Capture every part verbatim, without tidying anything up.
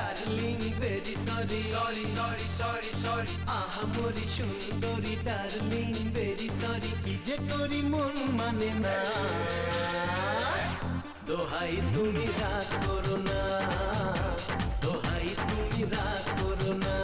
darling very sorry sorry sorry sorry sorry আহা মরি সুন্দরী ডার্লিং ভেরি সরি কি যে করি মন মানে না দোহাই তুমি রাগ করো না দোহাই তুমি রাগ করো না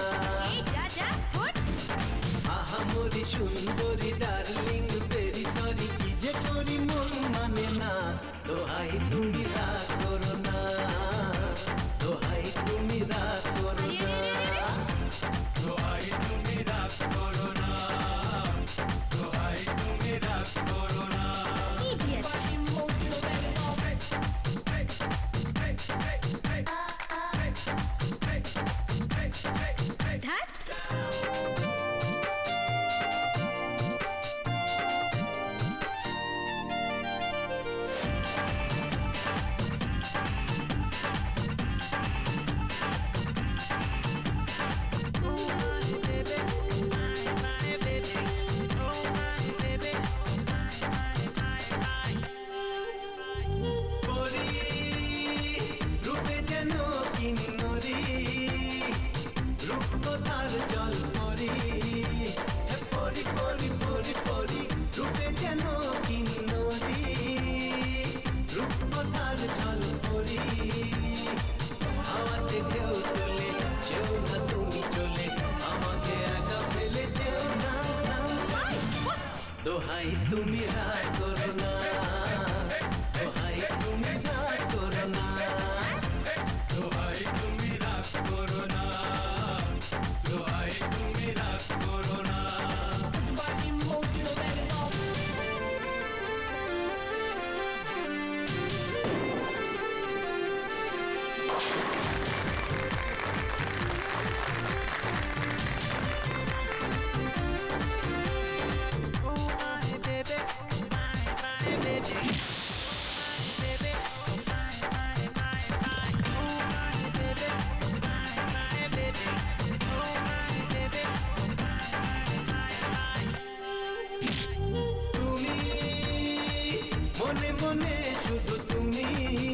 আহা মরি সুন্দরী ডার্লিং ভেরি সরি কি যে করি মন মানে না দোহাই তুমি রাগ করো না দোহাই তুমি রাগ করো না দোহাই তুমি রাগ করো না দোহাই তুমি রাগ করো না জল পরি পরি পরি পরি পরি রূপে যেন কিন্নরি রূপকথার জল পরি হাওয়াতে ঢেউ তোলে যেও না তুমি চলে আমাকে একা ফেলে যেও না দোহাই তুমি রাগ করো না দোহাই তুমি রাগ করো না দোহাই তুমি রাগ করো না দোহাই তুমি রাগ করো না মনে মনে শুধু তুমি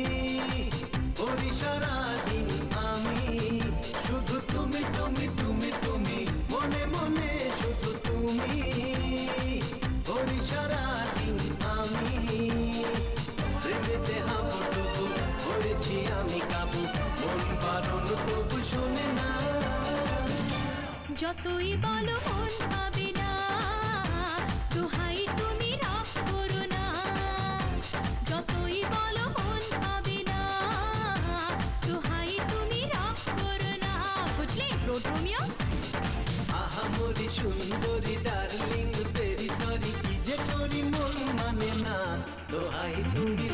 ওই সারাদিন আমি শুধু তুমি তুমি তুমি তুমি মনে মনে শুধু তুমি ওই সারাদিন আমি প্রেমেতে হাবুডুবু করেছি আমি কাবু মন বারণ তবু শোনে না যতই বলো মন পাবে না দোহাই তুমি রাগ করো না যতই বলো মন পাবে না দোহাই তুমি রাগ করো না বুঝলে রোমিও আহা মরি সুন্দরী ডার্লিং ভেরি সরি কি যে করি মন মানে না দোহাই তুমি